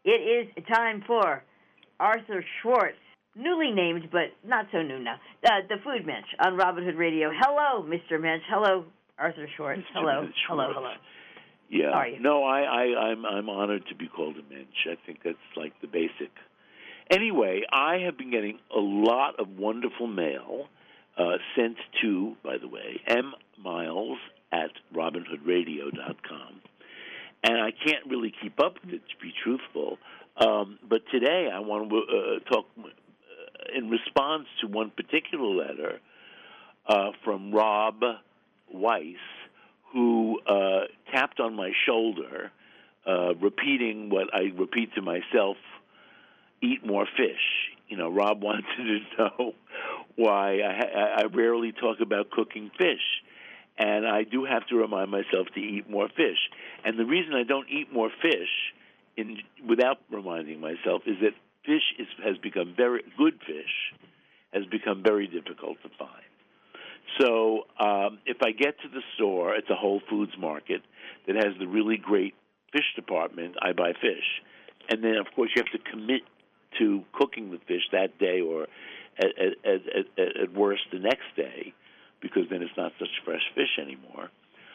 It is time for Arthur Schwartz, newly named, but not so new now, the Food Mensch on Robin Hood Radio. Hello, Mr. Mensch. Hello, Arthur Schwartz. Hello. Hello. Yeah. How are you? No, I'm honored to be called a mensch. I think that's like the basic. Anyway, I have been getting a lot of wonderful mail sent to, by the way, mmiles@robinhoodradio.com. And I can't really keep up with it, to be truthful. But today I want to talk in response to one particular letter from Rob Weiss, who tapped on my shoulder, repeating what I repeat to myself, eat more fish. You know, Rob wanted to know why I rarely talk about cooking fish. And I do have to remind myself to eat more fish. And the reason I don't eat more fish without reminding myself is that good fish has become very difficult to find. So if I get to the store, it's a Whole Foods market that has the really great fish department, I buy fish. And then, of course, you have to commit to cooking the fish that day or at worst the next day, because then it's not such fresh fish anymore.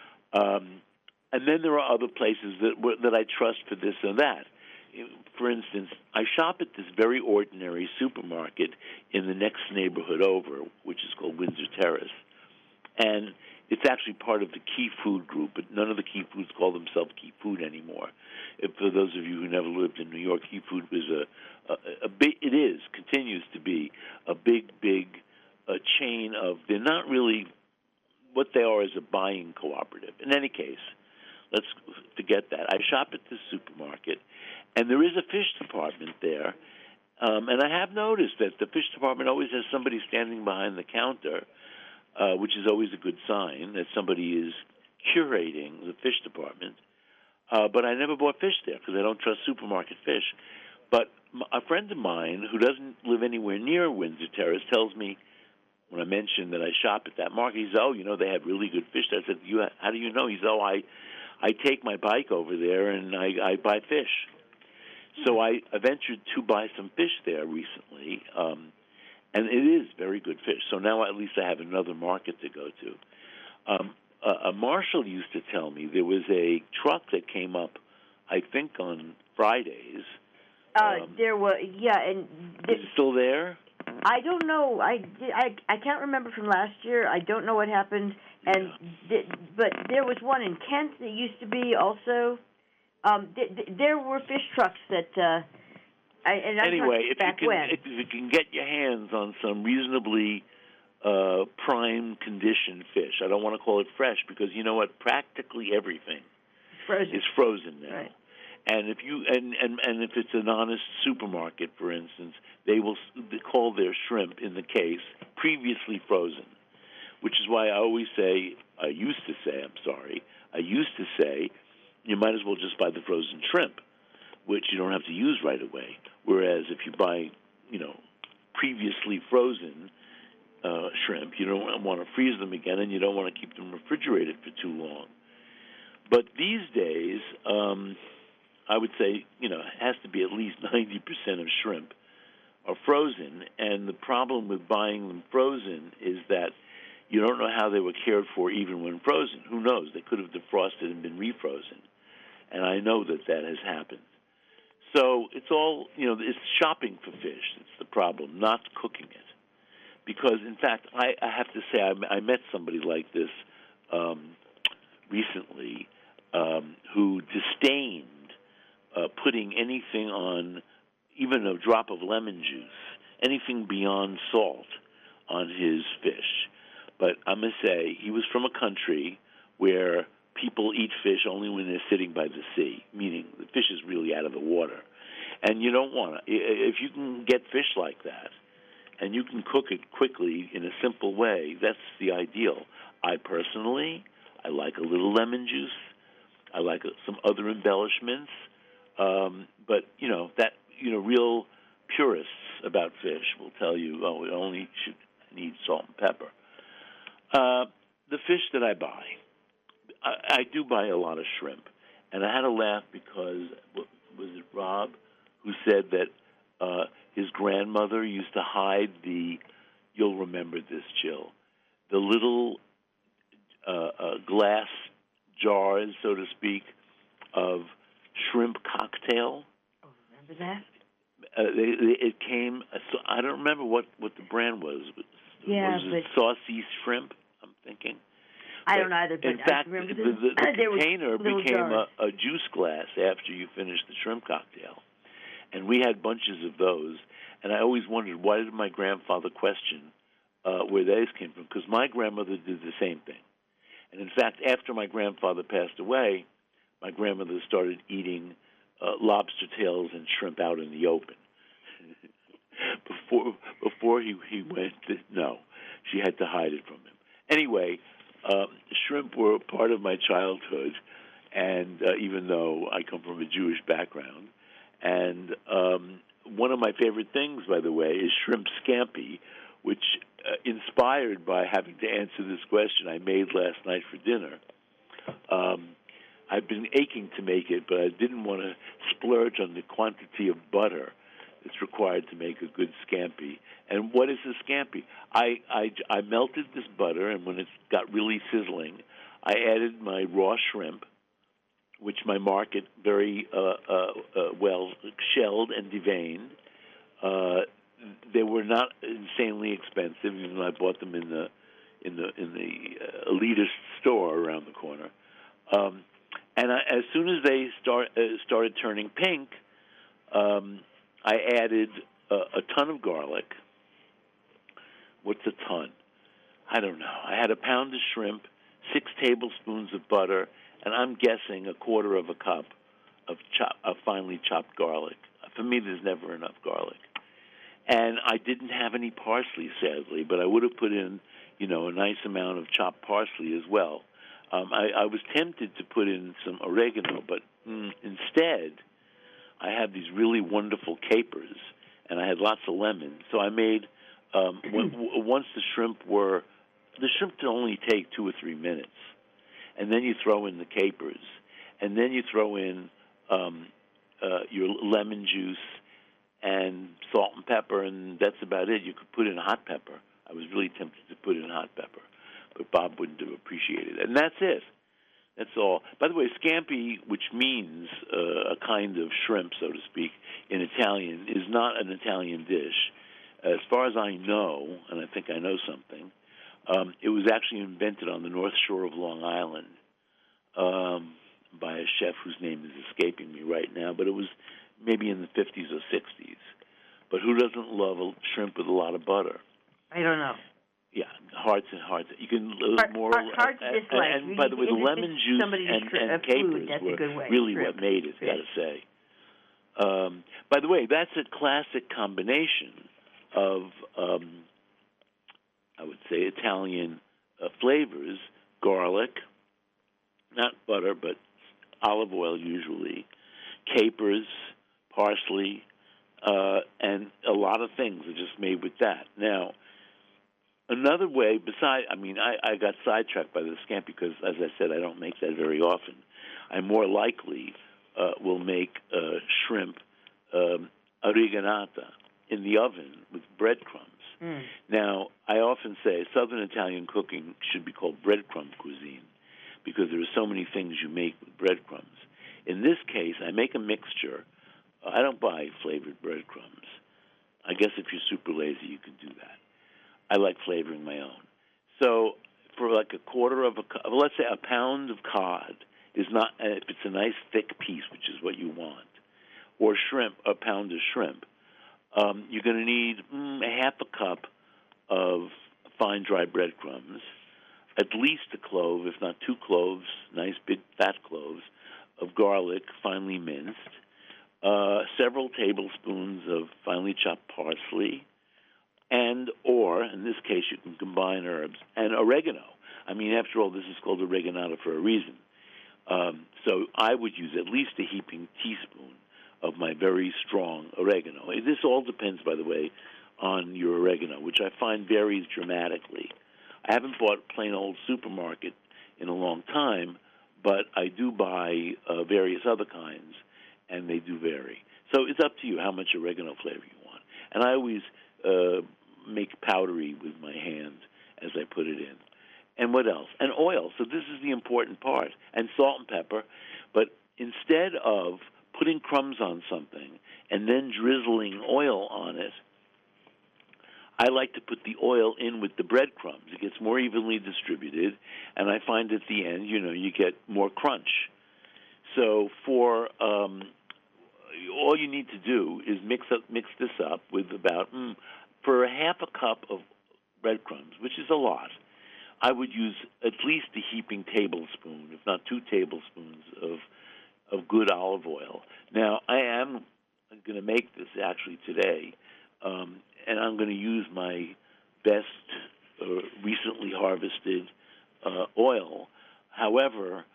And then there are other places that I trust for this and that. For instance, I shop at this very ordinary supermarket in the next neighborhood over, which is called Windsor Terrace. And it's actually part of the Key Food Group, but none of the Key Foods call themselves Key Food anymore. For those of you who never lived in New York, Key Food is continues to be a big chain of, they're not really, what they are is a buying cooperative. In any case, let's forget that. I shop at this supermarket, and there is a fish department there, and I have noticed that the fish department always has somebody standing behind the counter, which is always a good sign that somebody is curating the fish department. But I never bought fish there because I don't trust supermarket fish. But a friend of mine who doesn't live anywhere near Windsor Terrace tells me, when I mentioned that I shop at that market, he says, "Oh, you know, they have really good fish." I said, "How do you know?" He says, "Oh, I take my bike over there and I buy fish." So I ventured to buy some fish there recently, and it is very good fish. So now at least I have another market to go to. A marshal used to tell me there was a truck that came up, I think on Fridays. There was, yeah, and is it still there? I don't know. I can't remember from last year. I don't know what happened. And but there was one in Kent that used to be also. There were fish trucks that. Anyway, if you can get your hands on some reasonably prime condition fish, I don't want to call it fresh because you know what? Practically everything is frozen now. Right. And if if it's an honest supermarket, for instance, they will call their shrimp in the case previously frozen, which is why I used to say, you might as well just buy the frozen shrimp, which you don't have to use right away. Whereas if you buy, previously frozen shrimp, you don't want to freeze them again, and you don't want to keep them refrigerated for too long. But these days, I would say, it has to be at least 90% of shrimp are frozen. And the problem with buying them frozen is that you don't know how they were cared for even when frozen. Who knows? They could have defrosted and been refrozen. And I know that has happened. So it's all, it's shopping for fish. It's the problem, not cooking it. Because, in fact, I have to say I met somebody like this recently who disdained putting anything on, even a drop of lemon juice, anything beyond salt on his fish. But I must say, he was from a country where people eat fish only when they're sitting by the sea, meaning the fish is really out of the water. And you don't want to. If you can get fish like that, and you can cook it quickly in a simple way, that's the ideal. I like a little lemon juice. I like some other embellishments. But, real purists about fish will tell you, it only should need salt and pepper. The fish that I buy, I do buy a lot of shrimp. And I had to laugh because, was it Rob who said that his grandmother used to hide you'll remember this, Jill, the little glass jars, so to speak, of shrimp cocktail. Oh, remember that? It came. So I don't remember what the brand was. Yeah, was it Saucy Shrimp? I'm thinking. I don't either. But in fact, I remember the container became jars. a juice glass after you finished the shrimp cocktail, and we had bunches of those. And I always wondered, why did my grandfather question where those came from? Because my grandmother did the same thing. And in fact, after my grandfather passed away, my grandmother started eating lobster tails and shrimp out in the open. before he went, no, she had to hide it from him. Anyway, shrimp were part of my childhood, and even though I come from a Jewish background, and one of my favorite things, by the way, is shrimp scampi, which inspired by having to answer this question I made last night for dinner. I've been aching to make it, but I didn't want to splurge on the quantity of butter that's required to make a good scampi. And what is a scampi? I melted this butter, and when it got really sizzling, I added my raw shrimp, which my market very well shelled and deveined. They were not insanely expensive, even though I bought them in the elitist store around the corner. And as soon as they started turning pink, I added a ton of garlic. What's a ton? I don't know. I had a pound of shrimp, 6 tablespoons of butter, and I'm guessing a quarter of a cup of finely chopped garlic. For me, there's never enough garlic. And I didn't have any parsley, sadly, but I would have put in, a nice amount of chopped parsley as well. I was tempted to put in some oregano, but instead, I had these really wonderful capers, and I had lots of lemon. So I made, once the shrimp only take 2 or 3 minutes, and then you throw in the capers, and then you throw in your lemon juice and salt and pepper, and that's about it. You could put in hot pepper. I was really tempted to put in hot pepper, but Bob wouldn't have appreciated it. And that's it. That's all. By the way, scampi, which means a kind of shrimp, so to speak, in Italian, is not an Italian dish. As far as I know, and I think I know something, it was actually invented on the North Shore of Long Island by a chef whose name is escaping me right now, but it was maybe in the 50s or 60s. But who doesn't love a shrimp with a lot of butter? I don't know. Yeah, hearts and hearts. You can hard to dislike. And by the way, the lemon juice and capers were really what made it. Got to say. By the way, that's a classic combination of, I would say, Italian flavors: garlic, not butter, but olive oil usually, capers, parsley, and a lot of things are just made with that. Now, another way, I got sidetracked by the scampi because, as I said, I don't make that very often. I more likely will make shrimp oreganata in the oven with breadcrumbs. Now, I often say Southern Italian cooking should be called breadcrumb cuisine because there are so many things you make with breadcrumbs. In this case, I make a mixture. I don't buy flavored breadcrumbs. I guess if you're super lazy, you can do that. I like flavoring my own. So for like a quarter of let's say a pound of cod is not, if it's a nice thick piece, which is what you want, or shrimp, a pound of shrimp, you're going to need a half a cup of fine dry breadcrumbs, at least a clove, if not 2 cloves, nice big fat cloves, of garlic, finely minced, several tablespoons of finely chopped parsley, or, in this case, you can combine herbs, and oregano. I mean, after all, this is called oreganata for a reason. So I would use at least a heaping teaspoon of my very strong oregano. This all depends, by the way, on your oregano, which I find varies dramatically. I haven't bought plain old supermarket in a long time, but I do buy various other kinds, and they do vary. So it's up to you how much oregano flavor you want. And I always make powdery with my hand as I put it in. And what else? And oil. So this is the important part. And salt and pepper. But instead of putting crumbs on something and then drizzling oil on it, I like to put the oil in with the breadcrumbs. It gets more evenly distributed, and I find at the end, you get more crunch. So for all you need to do is mix this up with about for a half a cup of breadcrumbs, which is a lot. I would use at least a heaping tablespoon, if not 2 tablespoons of good olive oil. Now, I am going to make this actually today, and I'm going to use my best recently harvested oil. However,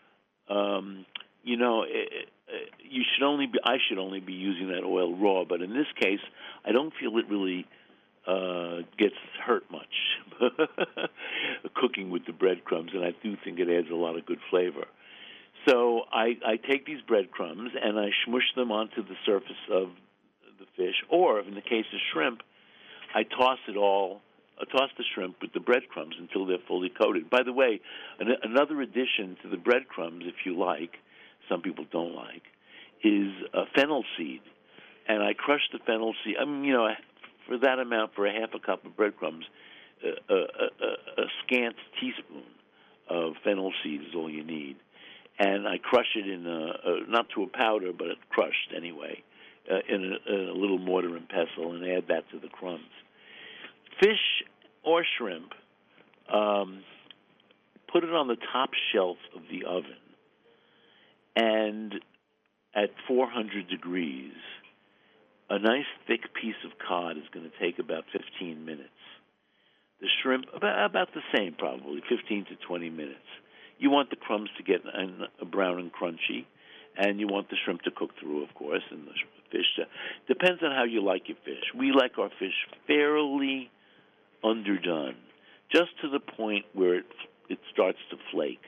I should only be using that oil raw. But in this case, I don't feel it really gets hurt much cooking with the breadcrumbs, and I do think it adds a lot of good flavor. So I take these breadcrumbs and I smush them onto the surface of the fish, or in the case of shrimp, I toss the shrimp with the breadcrumbs until they're fully coated. By the way, another addition to the breadcrumbs, if you like, some people don't like, is fennel seed. And I crush the fennel seed. For that amount, for a half a cup of breadcrumbs, a scant teaspoon of fennel seed is all you need. And I crush it in not to a powder, but crushed anyway, in a little mortar and pestle, and add that to the crumbs. Fish or shrimp, put it on the top shelf of the oven, and at 400 degrees, a nice thick piece of cod is going to take about 15 minutes. The shrimp, about the same probably, 15 to 20 minutes. You want the crumbs to get brown and crunchy, and you want the shrimp to cook through, of course, and the fish. Depends on how you like your fish. We like our fish fairly underdone, just to the point where it starts to flake.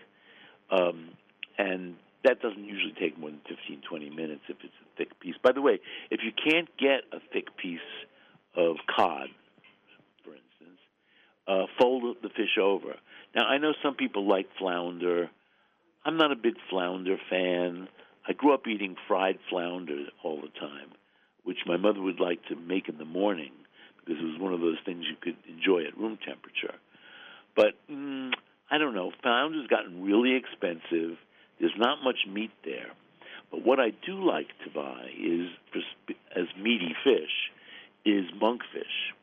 And that doesn't usually take more than 15, 20 minutes if it's a thick piece. By the way, if you can't get a thick piece of cod, for instance, fold the fish over. Now, I know some people like flounder. I'm not a big flounder fan. I grew up eating fried flounder all the time, which my mother would like to make in the morning because it was one of those things you could enjoy at room temperature. But I don't know. Flounder's gotten really expensive. There's not much meat there. But what I do like to buy is, as meaty fish, is monkfish.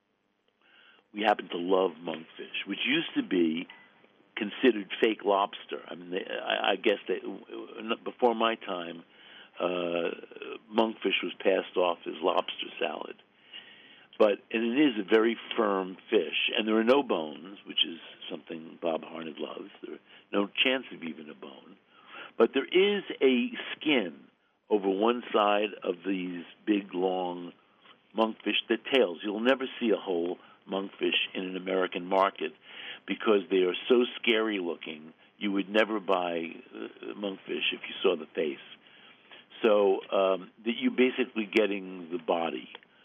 We happen to love monkfish, which used to be considered fake lobster. I mean, I guess before my time, monkfish was passed off as lobster salad. And it is a very firm fish, and there are no bones, which is something Bob Harned loves. There are no chance of even a bone. But there is a skin over one side of these big, long monkfish, the tails. You'll never see a whole monkfish in an American market because they are so scary looking. You would never buy monkfish if you saw the face. So that you're basically getting the body,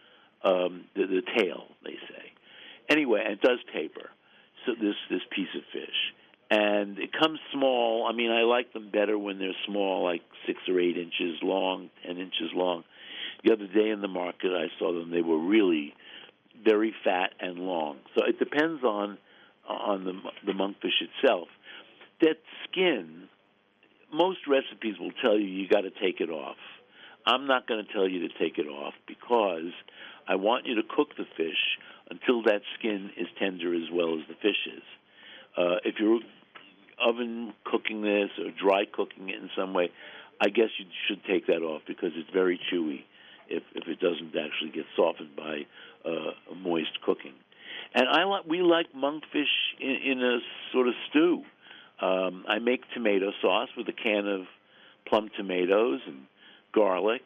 the tail, they say. Anyway, and it does taper. So this piece of fish. And it comes small. I mean, I like them better when they're small, like 6 or 8 inches long, 10 inches long. The other day in the market, I saw them. They were really very fat and long. So it depends on the monkfish itself. That skin, most recipes will tell you got to take it off. I'm not going to tell you to take it off because I want you to cook the fish until that skin is tender as well as the fish is. If you're oven cooking this or dry cooking it in some way, I guess you should take that off because it's very chewy if it doesn't actually get softened by moist cooking. And we like monkfish in a sort of stew. I make tomato sauce with a can of plum tomatoes and garlic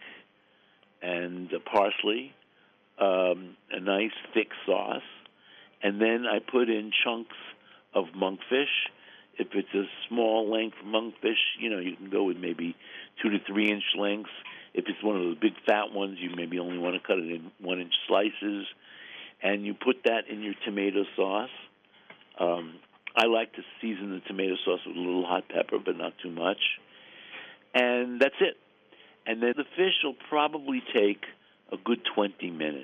and parsley, a nice thick sauce, and then I put in chunks of monkfish. If it's a small length monkfish, you can go with maybe 2 to 3 inch lengths, If it's one of those big fat ones, you maybe only want to cut it in 1-inch slices, and you put that in your tomato sauce. I like to season the tomato sauce with a little hot pepper, but not too much. And that's it. And then the fish will probably take a good 20 minutes,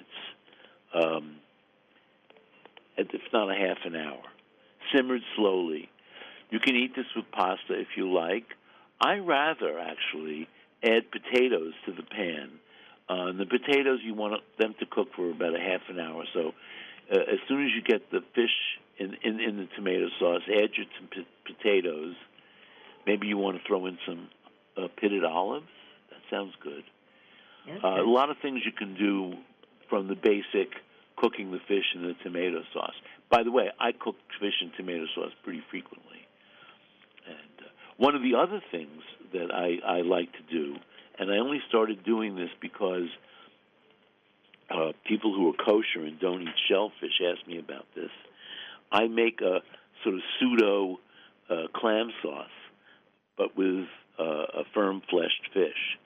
if not a half an hour, simmered slowly. You can eat this with pasta if you like. I rather actually add potatoes to the pan. And the potatoes, you want them to cook for about a half an hour. So as soon as you get the fish in the tomato sauce, add your potatoes. Maybe you want to throw in some pitted olives. That sounds good. Yes, A lot of things you can do from the basic cooking the fish in the tomato sauce. By the way, I cook fish in tomato sauce pretty frequently. And one of the other things that I like to do, and I only started doing this because people who are kosher and don't eat shellfish ask me about this. I make a sort of pseudo clam sauce, but with a firm-fleshed fish.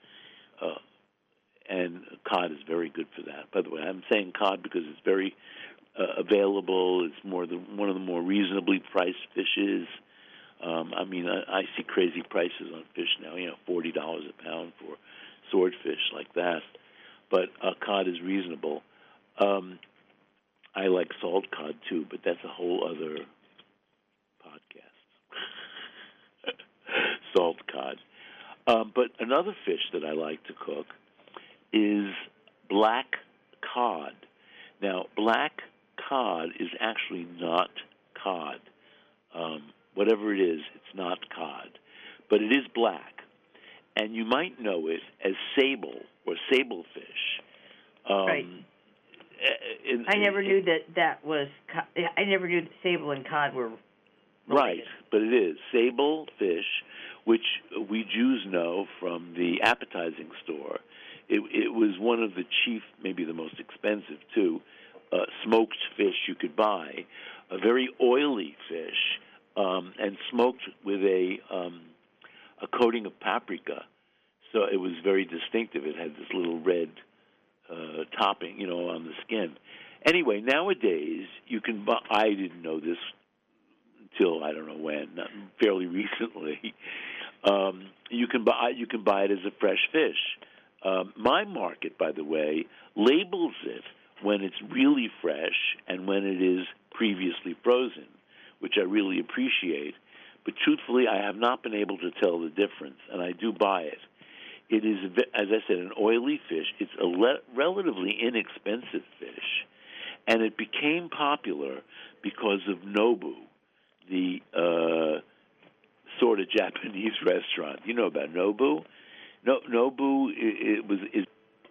And cod is very good for that. By the way, I'm saying cod because it's very available. It's one of the more reasonably priced fishes. I see crazy prices on fish now. $40 a pound for swordfish like that. But cod is reasonable. I like salt cod too, but that's a whole other podcast. Salt cod. But another fish that I like to cook is black cod. Now, black cod is actually not cod. Whatever it is, it's not cod. But it is black. And you might know it as sable or sablefish. Right. I never knew that was. I never knew that sable and cod were related. Right, but it is sable fish, which we Jews know from the appetizing store. It was one of the chief, maybe the most expensive too, smoked fish you could buy. A very oily fish, and smoked with a coating of paprika, so it was very distinctive. It had this little red topping, on the skin. Anyway, nowadays you can buy. I didn't know this until I don't know when, fairly recently. You can buy it as a fresh fish. My market, by the way, labels it when it's really fresh and when it is previously frozen, which I really appreciate. But truthfully, I have not been able to tell the difference, and I do buy it. It is, as I said, an oily fish. It's a relatively inexpensive fish, and it became popular because of Nobu, the sort of Japanese restaurant. You know about Nobu? Nobu is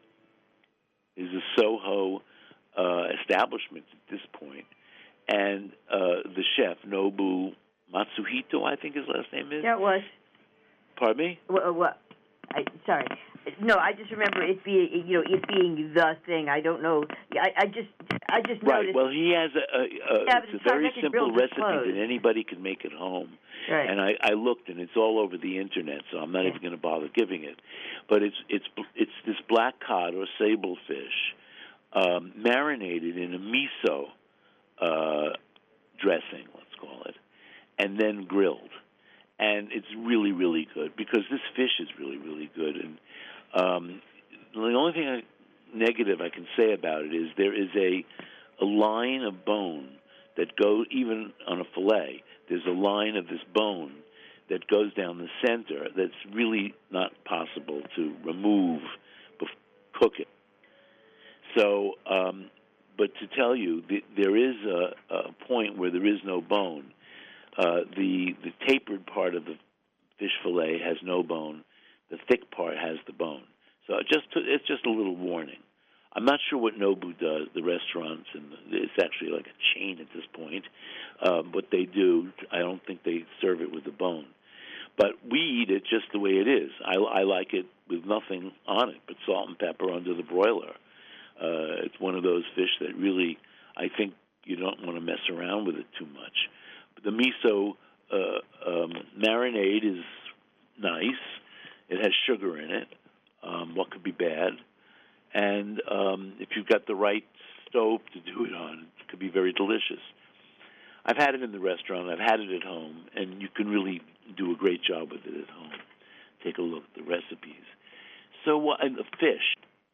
a Soho establishment at this point, and the chef Nobu Matsuhito, I think his last name is. Yeah, it was. Pardon me? What? Sorry. No, I just remember it being the thing. I don't know. I just noticed. Right. Well, he has it's a very simple recipe that anybody can make at home. Right. And I looked, and it's all over the internet, so I'm not even going to bother giving it. But it's this black cod or sable fish, marinated in a miso dressing, let's call it, and then grilled. And it's really, really good because this fish is really, really good. And the only thing negative I can say about it is there is a line of bone that goes, even on a fillet, there's a line of this bone that goes down the center that's really not possible to remove cook it. So, but to tell you, there is a point where there is no bone. The tapered part of the fish fillet has no bone. The thick part has the bone. So it's just a little warning. I'm not sure what Nobu does, the restaurants, and it's actually like a chain at this point. What they do, I don't think they serve it with the bone. But we eat it just the way it is. I like it with nothing on it but salt and pepper under the broiler. It's one of those fish that really, I think you don't want to mess around with it too much. The miso marinade is nice. It has sugar in it. what could be bad. And if you've got the right stove to do it on, it could be very delicious. I've had it in the restaurant. I've had it at home, and you can really do a great job with it at home. Take a look at the recipes. So, and the fish.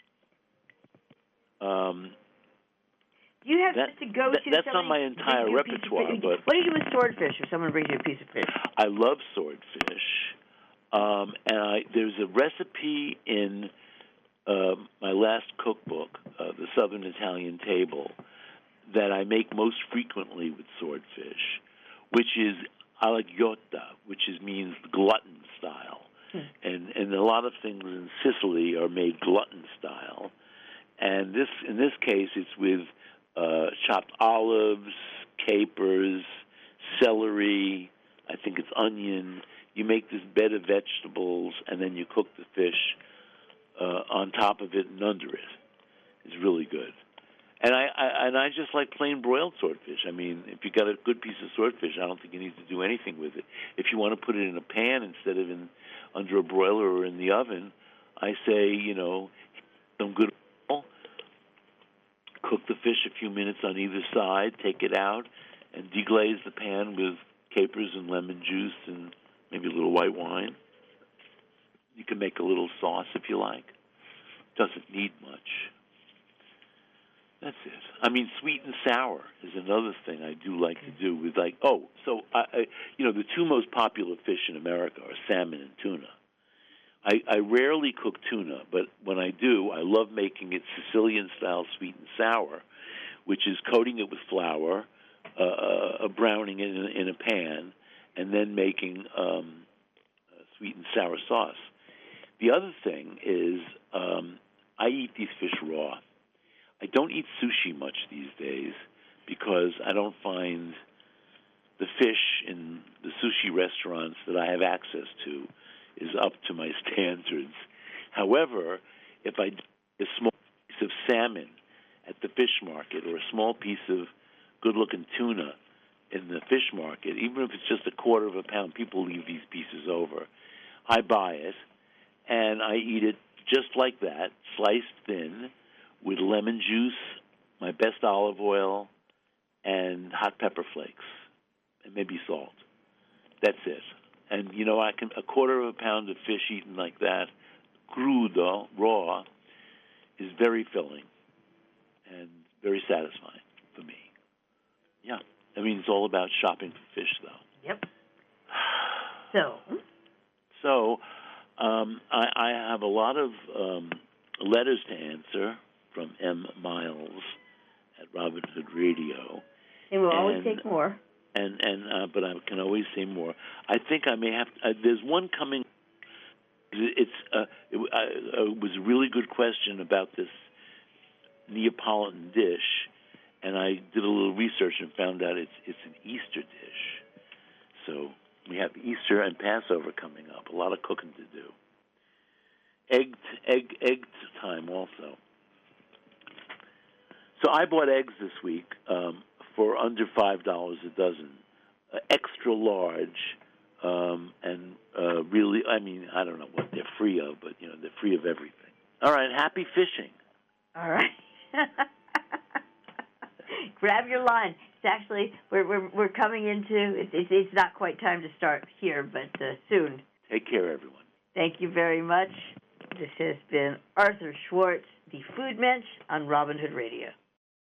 You have just to go to. That's not my entire repertoire. But what do you do with swordfish if someone brings you a piece of fish? I love swordfish, and there's a recipe in my last cookbook, the Southern Italian Table, that I make most frequently with swordfish, which is alagliotta, which means glutton style. And a lot of things in Sicily are made glutton style. And in this case, it's with chopped olives, capers, celery, I think it's onion. You make this bed of vegetables, and then you cook the fish on top of it and under it. It's really good. And I just like plain broiled swordfish. I mean, if you got a good piece of swordfish, I don't think you need to do anything with it. If you want to put it in a pan instead of under a broiler or in the oven, I say, some good oil, cook the fish a few minutes on either side, take it out, and deglaze the pan with capers and lemon juice and maybe a little white wine. You can make a little sauce if you like. Doesn't need much. That's it. I mean, sweet and sour is another thing I do like to do with the two most popular fish in America are salmon and tuna. I rarely cook tuna, but when I do, I love making it Sicilian-style sweet and sour, which is coating it with flour, browning it in a pan, and then making sweet and sour sauce. The other thing is I eat these fish raw. I don't eat sushi much these days because I don't find the fish in the sushi restaurants that I have access to is up to my standards. However, if I do a small piece of salmon at the fish market or a small piece of good-looking tuna in the fish market, even if it's just a quarter of a pound, people leave these pieces over. I buy it, and I eat it just like that, sliced thin, with lemon juice, my best olive oil, and hot pepper flakes, and maybe salt. That's it. And, a quarter of a pound of fish eaten like that, crudo, raw, is very filling and very satisfying for me. Yeah. I mean, it's all about shopping for fish, though. Yep. So, I have a lot of letters to answer from M. Miles at Robin Hood Radio. And we'll always take more. But I can always say more. I think I may have there's one coming. It was a really good question about this Neapolitan dish, and I did a little research and found out it's an Easter dish. So we have Easter and Passover coming up. A lot of cooking to do. Egg time also. So I bought eggs this week for under $5 a dozen, extra large, and really, I mean, I don't know what they're free of, but they're free of everything. All right, happy fishing. All right. Grab your line. It's actually we're coming into it's not quite time to start here, but soon. Take care, everyone. Thank you very much. This has been Arthur Schwartz, the Food Mensch on Robin Hood Radio.